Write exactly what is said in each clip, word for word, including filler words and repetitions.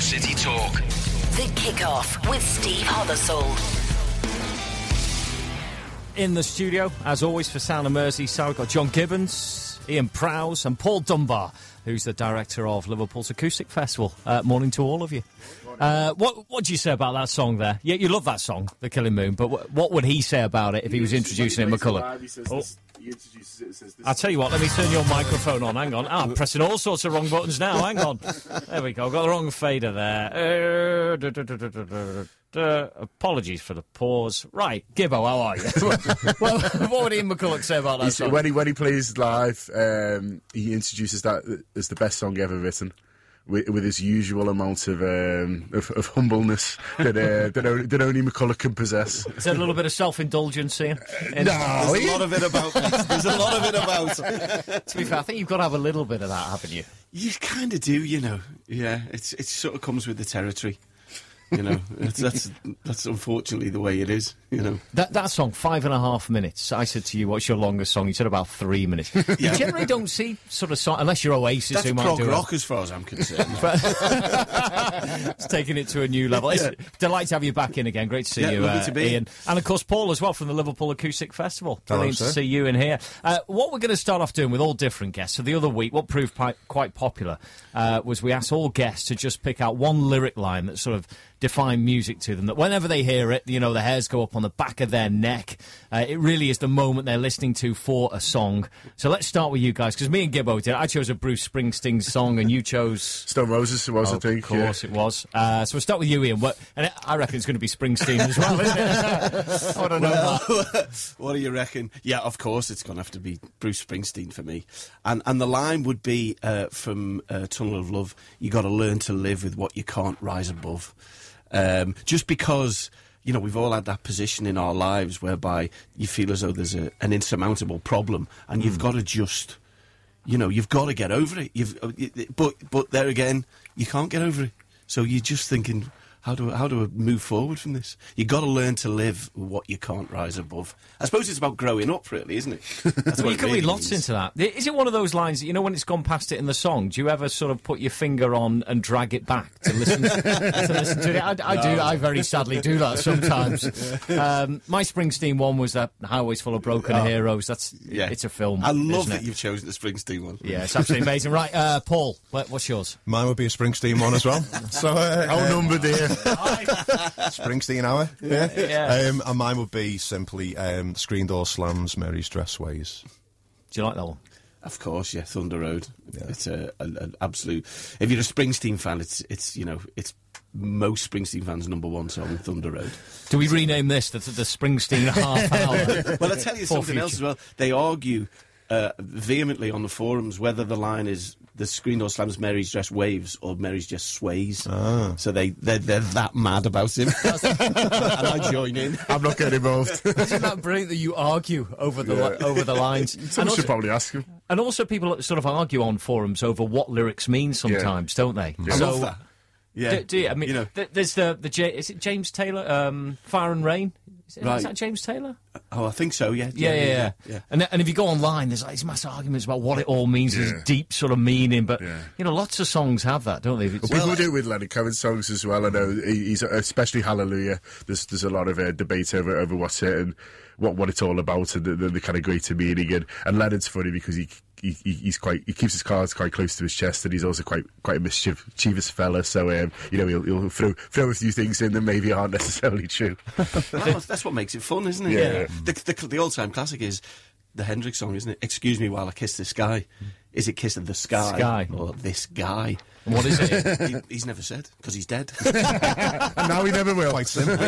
City Talk. The Kickoff with Steve Hothersold. In the studio, as always, for Sound of Merseyside, we've got John Gibbons, Ian Prowse and Paul Dunbar, who's the director of Liverpool's Acoustic Festival. Uh, morning to all of you. Uh, what what do you say about that song there? Yeah, you love that song, The Killing Moon, but w- what would he say about it if he was introducing it, McCullough? Oh. He introduces it and says, I'll tell you what, let me turn your microphone on. Hang on. Ah, I'm pressing all sorts of wrong buttons now. Hang on. There we go. I've got the wrong fader there. Uh, duh, duh, duh, duh, duh, duh, duh. Apologies for the pause. Right, Gibbo, how are you? Well, what would Ian McCulloch say about that He's, song? when he when he plays live, um, he introduces that as the best song ever written, with, with his usual amount of um, of, of humbleness that uh, that, only, that only McCulloch can possess. Is there a little bit of self-indulgence, Ian? In- No, There's a lot of it about. There's a lot of it about. To be fair, I think you've got to have a little bit of that, haven't you? You kind of do, you know. Yeah, it's it sort of comes with the territory. You know, it's, that's that's unfortunately the way it is. You know, That that song, five and a half minutes. I said to you, "What's your longest song?" You said about three minutes. You Yeah. generally don't see sort of song unless you're Oasis, that's who might prog do rock as far as I'm concerned. it. It's taking it to a new level. It's Yeah. delight to have you back in again. Great to see Yeah, you, lovely uh, to be Ian, and of course Paul as well from the Liverpool Acoustic Festival. Hello, Brilliant to sir. see you in here. Uh, what we're going to start off doing with all different guests. So the other week, what proved pi- quite popular uh, was we asked all guests to just pick out one lyric line that sort of defined music to them, that whenever they hear it, you know, the hairs go up on the back of their neck. Uh, it really is the moment they're listening to for a song. So let's start with you guys, because me and Gibbo did. I chose a Bruce Springsteen song, and you chose... Stone Roses was, Oh, I think. of course it was. Uh, so we'll start with you, Ian. What, and I reckon it's going to be Springsteen as well, isn't it? I want to know that. What do you reckon? Yeah, of course it's going to have to be Bruce Springsteen for me. And and the line would be uh, from uh, Tunnel of Love, you got to learn to live with what you can't rise above. Um, just because, you know, we've all had that position in our lives whereby you feel as though there's a, an insurmountable problem and you've got to just, you know, you've got to get over it. You've, uh, y- but but there again, you can't get over it. So you're just thinking, how do I, how do I move forward from this? You've got to learn to live with what you can't rise above. I suppose it's about growing up, really, isn't it? That's Well, what you it can really read lots means. into that. Is it one of those lines that, you know, when it's gone past it in the song, do you ever sort of put your finger on and drag it back to listen to, listen to it? I, I do. I very sadly do that sometimes. Um, my Springsteen one was that Highways Full of Broken Oh. Heroes. That's Yeah. It's a film. I love isn't that it? you've chosen the Springsteen one. Yeah, it's absolutely amazing. Right, uh, Paul, what, what's yours? Mine would be a Springsteen one as well. So, uh, Outnumbered here. Springsteen hour. Yeah. Yeah. Um, and mine would be simply um, Screen Door Slams, Mary's Dress Sways. Do you like that one? Of course, yeah, Thunder Road. It's a, a, an absolute. If you're a Springsteen fan, it's it's you know it's most Springsteen fans' number one song, Thunder Road. Do we rename this the, the Springsteen half hour? Well, I tell you For something else as well. They argue uh, vehemently on the forums whether the line is the Screen Door Slams Mary's Dress Waves or Mary's Just Sways. Ah. So they they're, they're that mad about him, and I join in. I'm not getting involved. Isn't that brilliant that you argue over the li- over the lines? And Someone also- should probably ask him. And also people sort of argue on forums over what lyrics mean sometimes, don't they? I love that. Yeah, Do, do you? I mean, you know, th- there's the, the J- is it James Taylor, um, Fire and Rain? Is, it, Right. is that James Taylor? oh, I think so. Yeah, Yeah, yeah, yeah. And, th- and if you go online, there's like these massive arguments about what it all means, Yeah. there's deep sort of meaning, but, Yeah. you know, lots of songs have that, don't they? If it's- People do it with Leonard Cohen songs as well. I know he- he's especially Hallelujah. There's there's a lot of uh, debate over over what's it and what what it's all about and the, the, the kind of greater meaning. And, and Leonard's funny because he, he he's quite he keeps his cards quite close to his chest, and he's also quite quite a mischief- mischievous fella. So um, you know he'll, he'll throw throw a few things in that maybe aren't necessarily true. Well, that's what makes it fun, isn't it? Yeah. The, the, the all-time classic is the Hendrix song, isn't it? Excuse me while I kiss the sky. Is it kiss of the sky, Sky. or this guy? And what is it? he, he's never said because he's dead. And now he never will. Quite simple.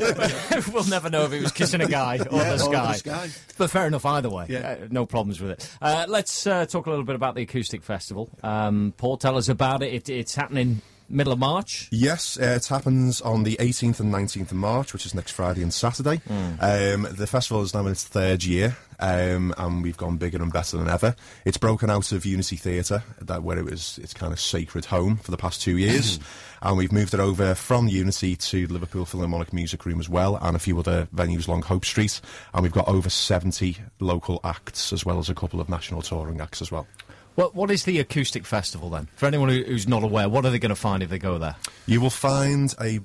We'll never know if it was kissing a guy or Yeah, the or sky. the sky. But fair enough either way. Yeah. Uh, no problems with it. Uh, let's uh, talk a little bit about the Acoustic Festival. Um, Paul, tell us about it. it. It's happening middle of March. Yes, uh, it happens on the eighteenth and nineteenth of March, which is next Friday and Saturday. Um, the festival is now in its third year, um, and we've gone bigger and better than ever. It's broken out of Unity Theatre, that where it was its kind of sacred home for the past two years, and we've moved it over from Unity to Liverpool Philharmonic Music Room as well, and a few other venues along Hope Street, and we've got over seventy local acts as well as a couple of national touring acts as well. What What is the Acoustic Festival then? For anyone who, who's not aware, what are they going to find if they go there? You will find a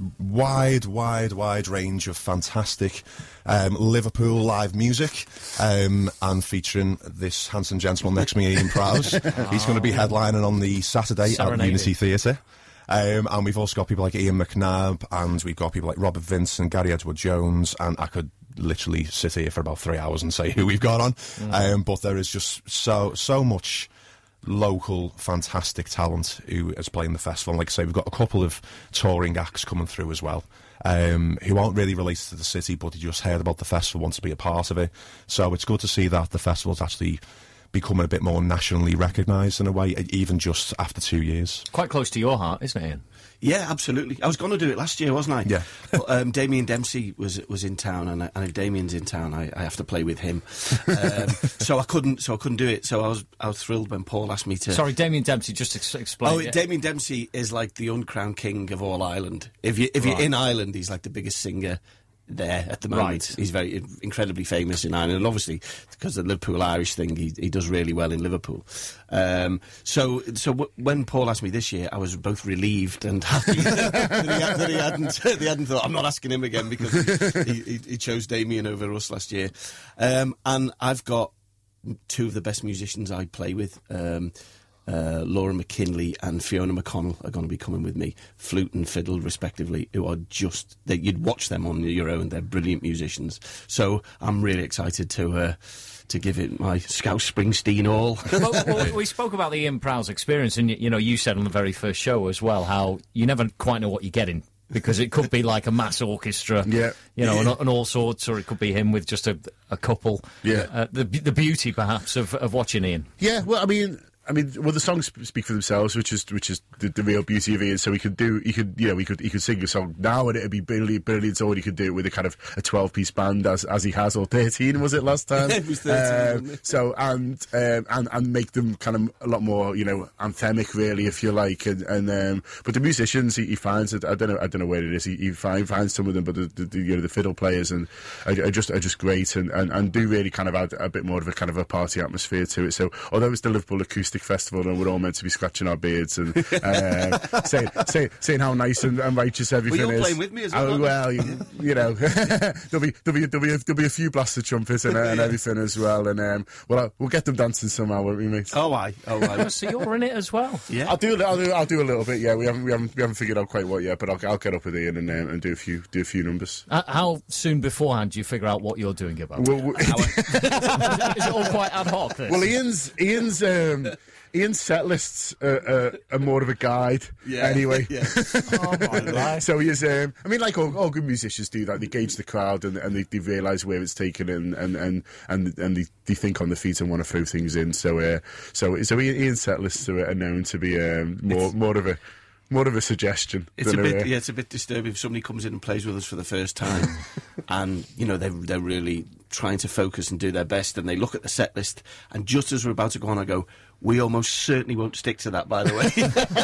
wide, wide, wide range of fantastic um, Liverpool live music, um, and featuring this handsome gentleman next to me, Ian Prowse. He's going to be headlining on the Saturday Serenading. at Unity Theatre. Um, and we've also got people like Ian McNabb, and we've got people like Robert Vincent, Gary Edward-Jones, and I could literally sit here for about three hours and say who we've got on. Mm. Um, but there is just so so much local, fantastic talent who is playing the festival. And like I say, we've got a couple of touring acts coming through as well, um, who aren't really related to the city, but they just heard about the festival, want to be a part of it. So it's good to see that the festival's actually becoming a bit more nationally recognised in a way, even just after two years. Quite close to your heart, isn't it, Ian? Yeah, absolutely. I was going to do it last year, wasn't I? Yeah. But um, Damien Dempsey was was in town, and, I, and if Damien's in town, I, I have to play with him. Um, so I couldn't. So I couldn't do it. So I was I was thrilled when Paul asked me to. Sorry, Damien Dempsey. Just ex- explain. Oh, it. Damien Dempsey is like the uncrowned king of all Ireland. If you if Right. you're in Ireland, he's like the biggest singer there at the moment. Right. He's very incredibly famous in Ireland, and obviously because of the Liverpool Irish thing, he, he does really well in Liverpool. Um, so so w- when Paul asked me this year, I was both relieved and happy that, he, that he hadn't that he hadn't thought I'm not asking him again, because he, he, he chose Damien over us last year. Um, and I've got two of the best musicians I play with. Um, Uh, Laura McKinley and Fiona McConnell are going to be coming with me, flute and fiddle respectively, who are just, they, you'd watch them on your own, they're brilliant musicians. So I'm really excited to uh, to give it my Scouse Springsteen all. well, well, we spoke about the Ian Prowse experience, and you know, you said on the very first show as well how you never quite know what you're getting, because it could be like a mass orchestra, Yeah. you know, Yeah. and, and all sorts, or it could be him with just a, a couple. Yeah. Uh, the the beauty perhaps of, of watching Ian. Yeah, well, I mean, I mean, well, the songs speak for themselves, which is which is the, the real beauty of Ian. So he could do, he could, you know, he could he could sing a song now, and it'd be brilliant, brilliant. Or he could do it with a kind of a twelve-piece band, as as he has, or thirteen was it last time? It was thirteen, wasn't it? So and um, and and make them kind of a lot more, you know, anthemic, really, if you like. And, and um, but the musicians, he, he finds it. I don't know, I don't know where it is. He, he find, finds some of them, but the, the, the you know the fiddle players and are, are just are just great, and, and, and do really kind of add a bit more of a kind of a party atmosphere to it. So although it's the Liverpool Acoustic Festival, and we're all meant to be scratching our beards and uh, saying, say, saying how nice and, and righteous everything Well, you're is. playing with me as well, Oh, aren't well, you, you know, there'll be there'll be there'll be a, there'll be a few blasted trumpets and, and everything as well, and um, well, uh, we'll get them dancing somehow, won't we, mate? Oh, I, oh, I. So you're in it as well. Yeah. I'll do, a li- I'll do, I'll do a little bit. Yeah, we haven't, we haven't, we haven't figured out quite what yet, but I'll, I'll get up with Ian and, um, and do a few, do a few numbers. Uh, how soon beforehand do you figure out what you're doing about? Well, we- Is it all quite ad hoc? This? well, Ian's, Ian's, um, Ian's set lists are, are, are more of a guide, Yeah. anyway. Yeah. Oh my life. So he is. Um, I mean, like all, all good musicians do that. They gauge the crowd and, and they, they realise where it's taken, and and and and, and they, they think on the feet and want to throw things in. So, uh, so so Ian, Ian's set lists are, are known to be um, more more of a more of a suggestion. It's a than bit, a, yeah, it's a bit disturbing if somebody comes in and plays with us for the first time, and you know they're they're really trying to focus and do their best, and they look at the set list, and just as we're about to go on, I go, "We almost certainly won't stick to that, by the way."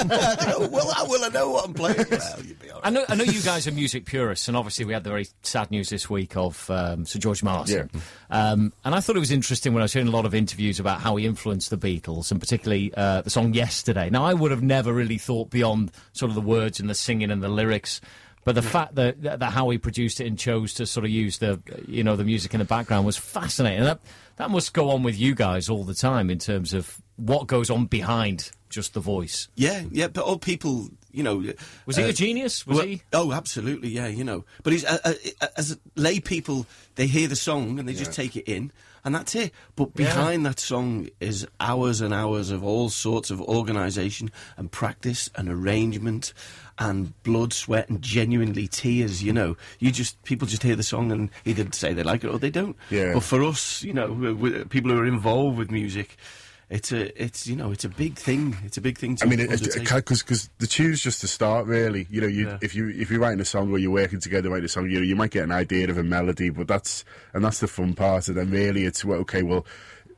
I go, well, I will. I know what I'm playing. Well, you'll be all right. I know, I know you guys are music purists, and obviously we had the very sad news this week of um, Sir George Martin. Yeah. Um, and I thought it was interesting when I was hearing a lot of interviews about how he influenced the Beatles, and particularly uh, the song Yesterday. Now, I would have never really thought beyond sort of the words and the singing and the lyrics, but the fact that, that, that how he produced it and chose to sort of use the, you know, the music in the background was fascinating. And that, that must go on with you guys all the time in terms of what goes on behind just the voice. Yeah, yeah, but all people, you know, Was he uh, a genius? Was well, he? Oh, absolutely, yeah, you know. But he's, uh, uh, as lay people, they hear the song and they just take it in, and that's it. But behind that song is hours and hours of all sorts of organisation and practice and arrangement and blood, sweat, and genuinely tears. You know, you just people just hear the song and either say they like it or they don't. Yeah. But for us, you know, we- we- people who are involved with music. It's a, it's you know, it's a big thing. It's a big thing to I mean, it undertake. because because the tune's just the start, really. You know, you Yeah. if you if you're writing a song or you're working together writing a song, you know, you might get an idea of a melody, but that's and that's the fun part. And then really, it's well, okay, well,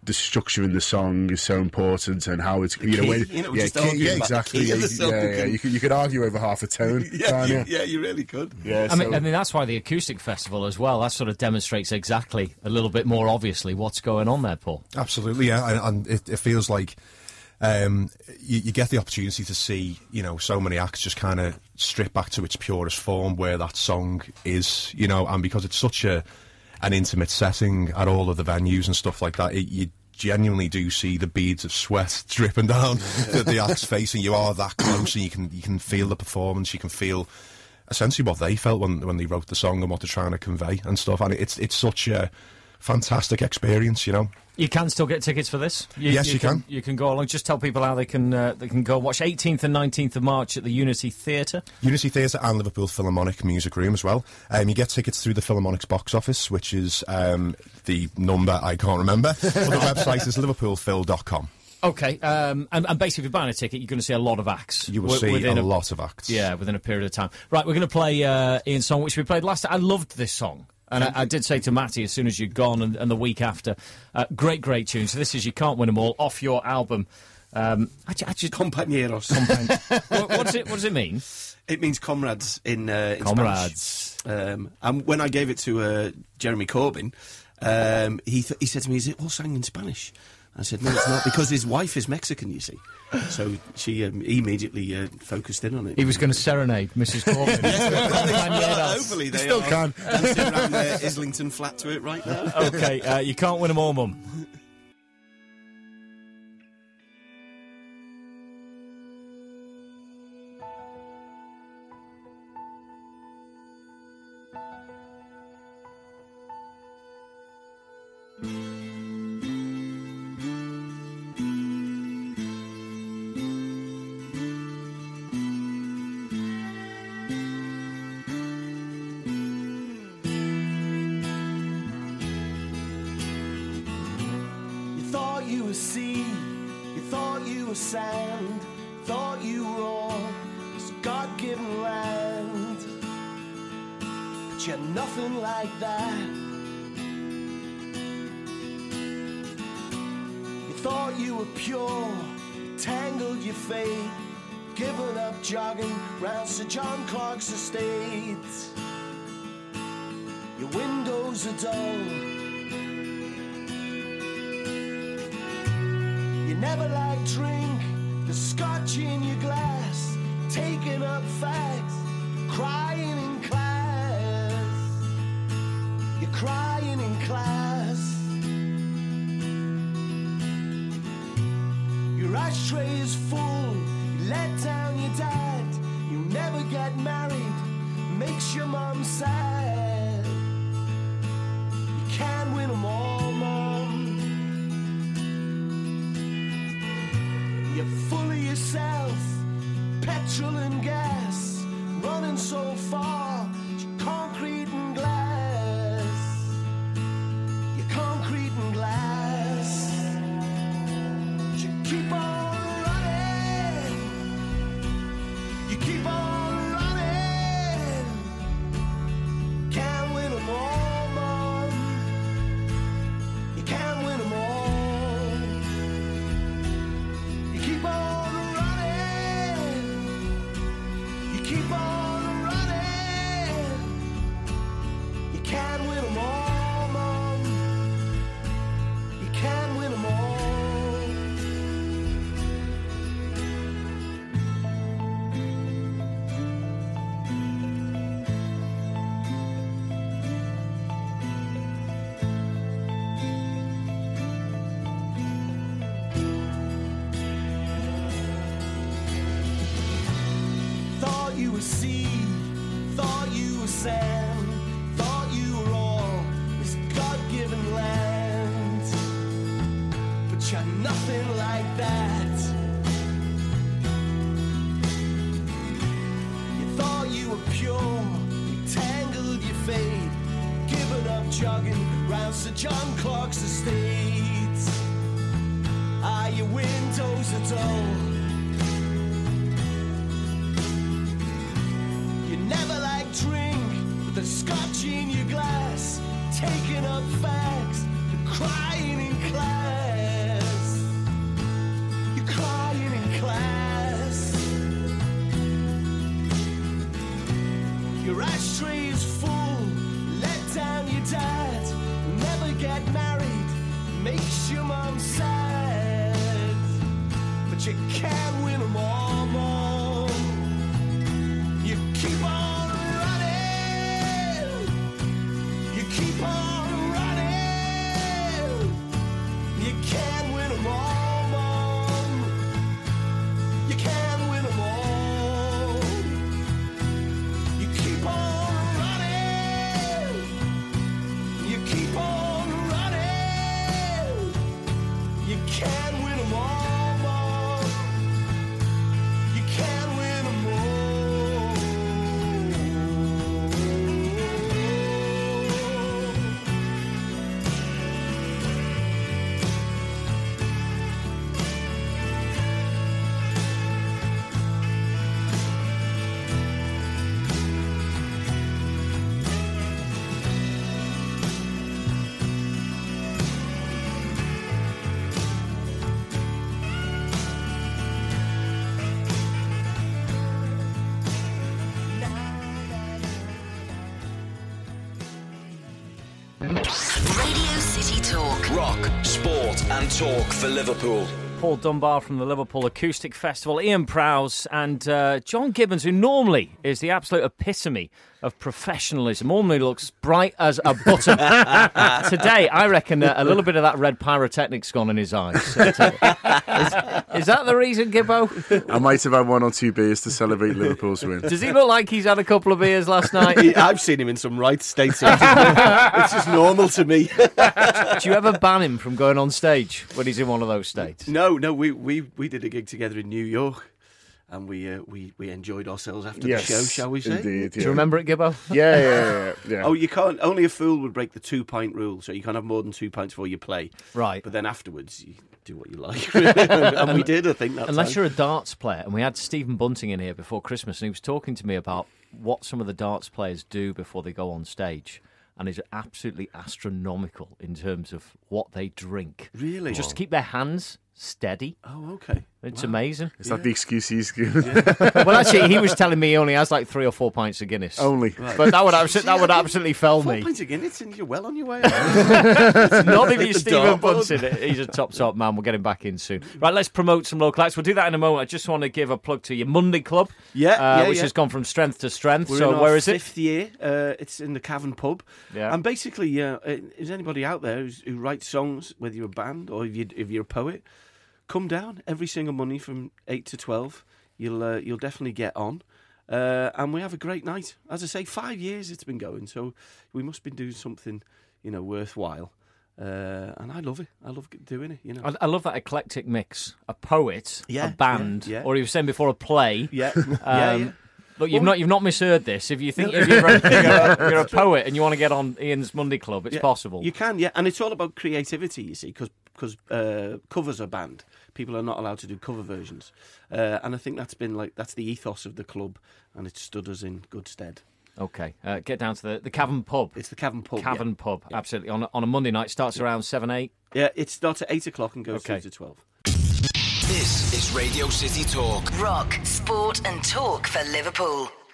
the structure in the song is so important, and how it's, you know, key, when, you know, yeah, just key, arguing yeah, about the exactly. key Yeah, of the you, song yeah, yeah, and- you could you could argue over half a tone. yeah, can't you, you? yeah, you really could. Yeah, I mean, so- I mean, that's why the acoustic festival as well, that sort of demonstrates exactly a little bit more obviously what's going on there, Paul. Absolutely, yeah, and, and it, it feels like um, you, you get the opportunity to see, you know, so many acts just kind of strip back to its purest form where that song is, you know, and because it's such a an intimate setting at all of the venues and stuff like that, it, you genuinely do see the beads of sweat dripping down the, the act's face, and you are that close, and you can you can feel the performance, you can feel essentially what they felt when when they wrote the song and what they're trying to convey and stuff, and it's it's such a fantastic experience, you know. You can still get tickets for this. You, Yes, you can. You can go along. Just tell people how they can uh, they can go and watch eighteenth and nineteenth of March at the Unity Theatre. Unity Theatre and Liverpool Philharmonic Music Room as well. Um, you get tickets through the Philharmonic's box office, which is um, the number I can't remember. But the website is liverpool phil dot com. Okay, um, and, and basically if you're buying a ticket, you're going to see a lot of acts. You will wi- see within a lot of acts. Yeah, within a period of time. Right, we're going to play uh, Ian's song, which we played last time. I loved this song. And I, I did say to Matty as soon as you'd gone, and, and the week after, uh, great, great tune. So this is You Can't Win 'Em All, off your album. Um, I, ju- I just, Compañeros. what, what's it, what does it mean? It means comrades in, uh, in Comrades. Spanish. Um, and when I gave it to uh, Jeremy Corbyn, um, he th- he said to me, "Is it all sang in Spanish?" I said, "No, it's not," because his wife is Mexican, you see. So she um, immediately uh, focused in on it. He was going to serenade Missus Corbyn. Well, hopefully they Still are can. dancing around their Islington flat to it right now. Okay, uh, You Can't Win 'Em All, Mum. You thought you were sea, you thought you were sand, thought you were all this God-given land. But you're nothing like that. You thought you were pure, you tangled your fate, giving up jogging round Sir John Clark's estate. Your windows are dull, you never liked drink, the scotch in your glass, taking up facts, crying in class. You're crying in class. Your ashtray is full, you let down your dad, you never get married, makes your mum sad. You can't win 'em all, mum. You're full of yourself, petrol and gas, running so far, you're concrete and glass. You're concrete and glass. You keep on running, you keep on running. Can't win 'em all, mum. You can't win 'em all. You keep on running, you keep on running. You can't win 'em all, mum. You can't win 'em all. Thought you were sea, thought you were sand, thought you were all this God-given land. But you're nothing like that. You thought you were pure, you tangled your fate, giving up jogging round Sir John Clark's estate. Ah, your windows are dull, you never like drink, with the scotch in your glass, taking up facts, you're crying in class. Your ashtray is full, let down your dad, never get married, makes your mum sad. But you can't win them all, Mom. You keep on running, you keep on running. You can't win them all, Mom. You can't win them all. You keep on running, you keep on running. You can't win them all, Mom. You can't win them all. Radio City Talk. Rock, sport and talk for Liverpool. Paul Dunbar from the Liverpool Acoustic Festival, Ian Prowse and uh, John Gibbons, who normally is the absolute epitome of professionalism, normally looks bright as a button. Today, I reckon uh, a little bit of that red pyrotechnic's gone in his eyes. is, is that the reason, Gibbo? I might have had one or two beers to celebrate Liverpool's win. Does he look like he's had a couple of beers last night? He- I've seen him in some right states. It's just normal to me. Do you ever ban him from going on stage when he's in one of those states? No, no, we, we, we did a gig together in New York, and we uh, we we enjoyed ourselves after Yes, the show, shall we say? Indeed, Do yeah. you remember it, Gibbo? Yeah, yeah, yeah. yeah. Oh, you can't. Only a fool would break the two-pint rule, so you can't have more than two pints before you play. Right. But then afterwards, you do what you like, and we did. I think that Unless time. you're a darts player, and we had Stephen Bunting in here before Christmas, and he was talking to me about what some of the darts players do before they go on stage, and it's absolutely astronomical in terms of what they drink. Really? Just to keep their hands steady. Oh, okay. It's Wow. amazing. Is that the excuse he's given? Well, actually, he was telling me he only has like three or four pints of Guinness. Only. But that would, abso- that would absolutely fell Four me. pints of Guinness, and you're well on your way. Not if you're The Stephen dartboard. Bunting. He's a top, top man. We'll get him back in soon. Right, let's promote some local acts. We'll do that in a moment. I just want to give a plug to your Monday Club, Yeah, uh, yeah, which yeah. has gone from strength to strength. We're so in our where is it? fifth year. Uh, it's in the Cavern Pub. Yeah. And basically, uh, is anybody out there who's, who writes songs, whether you're a band or if, you, if you're a poet, come down every single Monday from eight to twelve. You'll uh, you'll definitely get on. Uh, and we have a great night. As I say, five years it's been going, so we must be doing something, you know, worthwhile. Uh, and I love it. I love doing it, you know. I, I love that eclectic mix. A poet, Yeah, a band, yeah, yeah. or you were saying before, a play. Yeah, Um, yeah, yeah. Look, you've not you've not misheard this. If you think if you're, a, you're, a, you're a poet and you want to get on Ian's Monday Club, it's Yeah, possible. You can, yeah. And it's all about creativity, you see, because because uh, covers are banned. People are not allowed to do cover versions. Uh, and I think that's been like, that's the ethos of the club, and it's stood us in good stead. Okay, uh, get down to the, the Cavern Pub. It's the Cavern Pub. Cavern yeah. Pub, absolutely. On a, on a Monday night, starts around seven, eight. Yeah, it starts at eight o'clock and goes Okay. through to twelve. This is Radio City Talk. Rock, sport and talk for Liverpool.